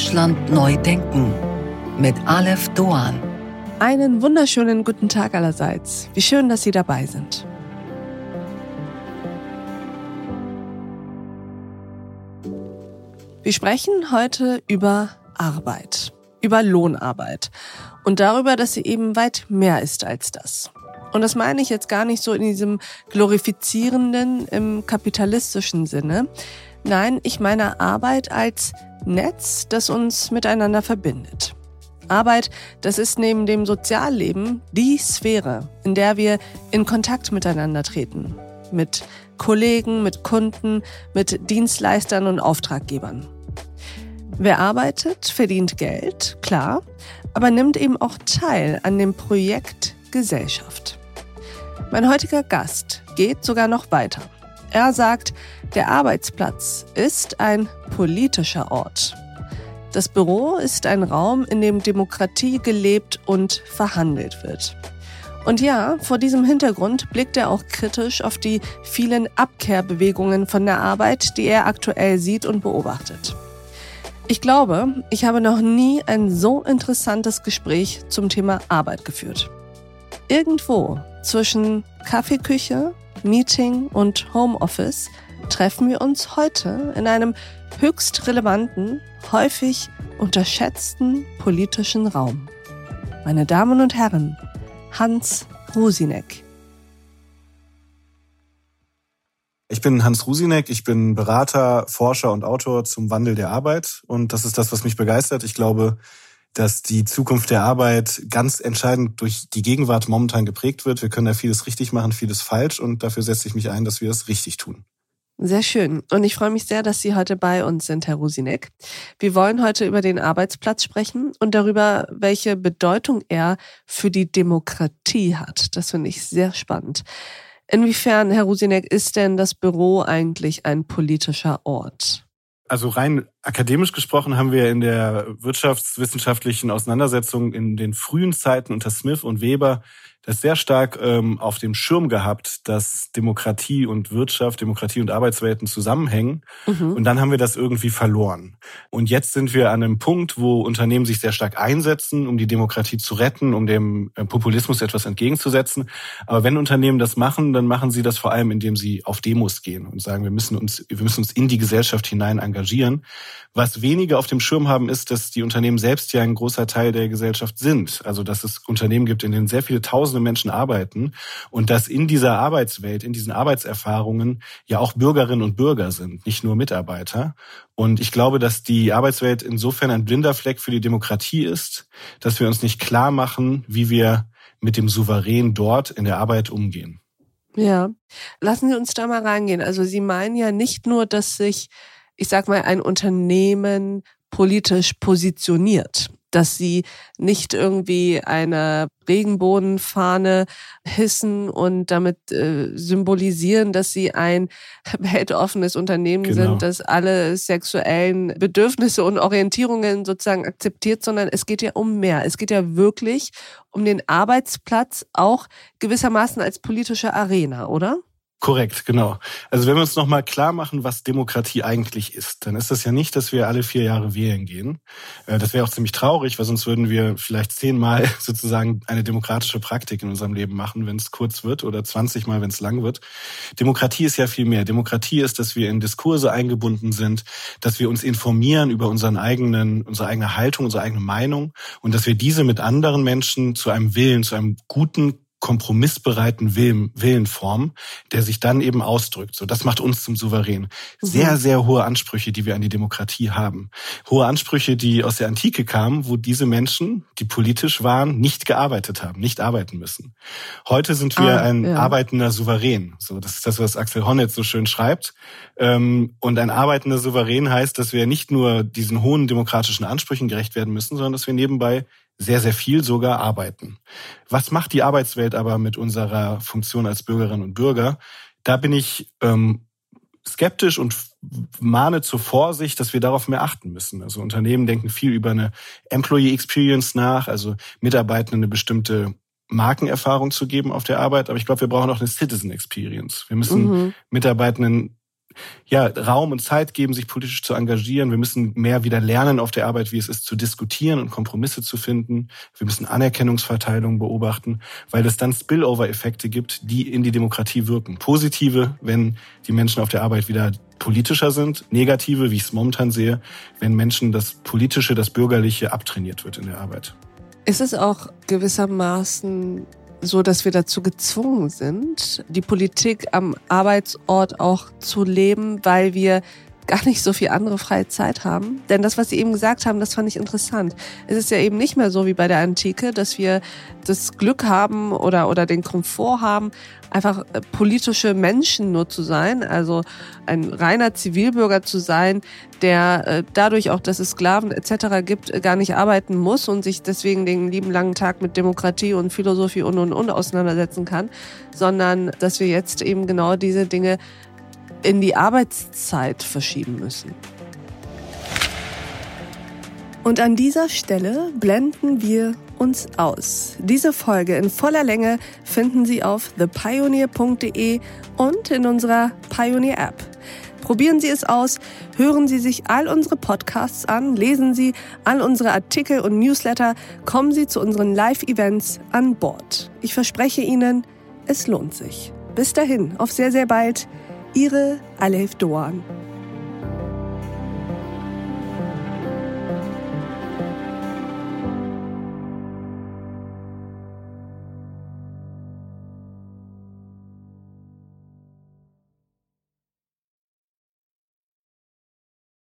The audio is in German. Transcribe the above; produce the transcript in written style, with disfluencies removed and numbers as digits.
Deutschland neu denken mit Aleph Doan. Einen wunderschönen guten Tag allerseits. Wie schön, dass Sie dabei sind. Wir sprechen heute über Arbeit, über Lohnarbeit und darüber, dass sie eben weit mehr ist als das. Und das meine ich jetzt gar nicht so in diesem glorifizierenden, im kapitalistischen Sinne. Nein, ich meine Arbeit als Netz, das uns miteinander verbindet. Arbeit, das ist neben dem Sozialleben die Sphäre, in der wir in Kontakt miteinander treten. Mit Kollegen, mit Kunden, mit Dienstleistern und Auftraggebern. Wer arbeitet, verdient Geld, klar, aber nimmt eben auch teil an dem Projekt Gesellschaft. Mein heutiger Gast geht sogar noch weiter. Er sagt, der Arbeitsplatz ist ein politischer Ort. Das Büro ist ein Raum, in dem Demokratie gelebt und verhandelt wird. Und ja, vor diesem Hintergrund blickt er auch kritisch auf die vielen Abkehrbewegungen von der Arbeit, die er aktuell sieht und beobachtet. Ich glaube, ich habe noch nie ein so interessantes Gespräch zum Thema Arbeit geführt. Irgendwo zwischen Kaffeeküche, Meeting und Homeoffice treffen wir uns heute in einem höchst relevanten, häufig unterschätzten politischen Raum. Meine Damen und Herren, Hans Rusinek. Ich bin Hans Rusinek, ich bin Berater, Forscher und Autor zum Wandel der Arbeit und das ist das, was mich begeistert. Ich glaube, dass die Zukunft der Arbeit ganz entscheidend durch die Gegenwart momentan geprägt wird. Wir können da vieles richtig machen, vieles falsch und dafür setze ich mich ein, dass wir es richtig tun. Sehr schön. Und ich freue mich sehr, dass Sie heute bei uns sind, Herr Rusinek. Wir wollen heute über den Arbeitsplatz sprechen und darüber, welche Bedeutung er für die Demokratie hat. Das finde ich sehr spannend. Inwiefern, Herr Rusinek, ist denn das Büro eigentlich ein politischer Ort? Also rein akademisch gesprochen haben wir in der wirtschaftswissenschaftlichen Auseinandersetzung in den frühen Zeiten unter Smith und Weber das sehr stark auf dem Schirm gehabt, dass Demokratie und Wirtschaft, Demokratie und Arbeitswelten zusammenhängen. Und dann haben wir das irgendwie verloren. Und jetzt sind wir an einem Punkt, wo Unternehmen sich sehr stark einsetzen, um die Demokratie zu retten, um dem Populismus etwas entgegenzusetzen. Aber wenn Unternehmen das machen, dann machen sie das vor allem, indem sie auf Demos gehen und sagen, wir müssen uns in die Gesellschaft hinein engagieren. Was wenige auf dem Schirm haben, ist, dass die Unternehmen selbst ja ein großer Teil der Gesellschaft sind. Also dass es Unternehmen gibt, in denen sehr viele tausende Menschen arbeiten und dass in dieser Arbeitswelt, in diesen Arbeitserfahrungen ja auch Bürgerinnen und Bürger sind, nicht nur Mitarbeiter. Und ich glaube, dass die Arbeitswelt insofern ein blinder Fleck für die Demokratie ist, dass wir uns nicht klar machen, wie wir mit dem Souverän dort in der Arbeit umgehen. Ja, lassen Sie uns da mal reingehen. Also Sie meinen ja nicht nur, dass sich, ich sag mal, ein Unternehmen politisch positioniert, dass sie nicht irgendwie eine Regenbogenfahne hissen und damit symbolisieren, dass sie ein weltoffenes Unternehmen sind, das alle sexuellen Bedürfnisse und Orientierungen sozusagen akzeptiert, sondern es geht ja um mehr. Es geht ja wirklich um den Arbeitsplatz auch gewissermaßen als politische Arena, oder? Korrekt, genau. Also wenn wir uns nochmal klar machen, was Demokratie eigentlich ist, dann ist das ja nicht, dass wir alle 4 Jahre wählen gehen. Das wäre auch ziemlich traurig, weil sonst würden wir vielleicht 10-mal sozusagen eine demokratische Praktik in unserem Leben machen, wenn es kurz wird, oder 20-mal, wenn es lang wird. Demokratie ist ja viel mehr. Demokratie ist, dass wir in Diskurse eingebunden sind, dass wir uns informieren über unsere eigene Haltung, unsere eigene Meinung und dass wir diese mit anderen Menschen zu einem Willen, zu einem guten, kompromissbereiten Willen formen, der sich dann eben ausdrückt. So, das macht uns zum Souverän. Sehr, sehr hohe Ansprüche, die wir an die Demokratie haben. Hohe Ansprüche, die aus der Antike kamen, wo diese Menschen, die politisch waren, nicht gearbeitet haben, nicht arbeiten müssen. Heute sind wir ein arbeitender Souverän. So, das ist das, was Axel Honneth so schön schreibt. Und ein arbeitender Souverän heißt, dass wir nicht nur diesen hohen demokratischen Ansprüchen gerecht werden müssen, sondern dass wir nebenbei sehr, sehr viel sogar arbeiten. Was macht die Arbeitswelt aber mit unserer Funktion als Bürgerinnen und Bürger? Da bin ich skeptisch und mahne zur Vorsicht, dass wir darauf mehr achten müssen. Also Unternehmen denken viel über eine Employee Experience nach, also Mitarbeitenden eine bestimmte Markenerfahrung zu geben auf der Arbeit. Aber ich glaube, wir brauchen auch eine Citizen Experience. Wir müssen Mitarbeitenden Raum und Zeit geben, sich politisch zu engagieren. Wir müssen mehr wieder lernen auf der Arbeit, wie es ist, zu diskutieren und Kompromisse zu finden. Wir müssen Anerkennungsverteilung beobachten, weil es dann Spillover-Effekte gibt, die in die Demokratie wirken. Positive, wenn die Menschen auf der Arbeit wieder politischer sind, negative, wie ich es momentan sehe, wenn Menschen das Politische, das Bürgerliche abtrainiert wird in der Arbeit. Ist es auch gewissermaßen so, dass wir dazu gezwungen sind, die Politik am Arbeitsort auch zu leben, weil wir gar nicht so viel andere freie Zeit haben? Denn das, was Sie eben gesagt haben, das fand ich interessant. Es ist ja eben nicht mehr so wie bei der Antike, dass wir das Glück haben oder den Komfort haben, einfach politische Menschen nur zu sein, also ein reiner Zivilbürger zu sein, der dadurch auch, dass es Sklaven etc. gibt, gar nicht arbeiten muss und sich deswegen den lieben langen Tag mit Demokratie und Philosophie und auseinandersetzen kann, sondern dass wir jetzt eben genau diese Dinge in die Arbeitszeit verschieben müssen. Und an dieser Stelle blenden wir uns aus. Diese Folge in voller Länge finden Sie auf thepioneer.de und in unserer Pioneer App. Probieren Sie es aus, hören Sie sich all unsere Podcasts an, lesen Sie all unsere Artikel und Newsletter, kommen Sie zu unseren Live-Events an Bord. Ich verspreche Ihnen, es lohnt sich. Bis dahin, auf sehr, sehr bald. Ihre Alef Doğan.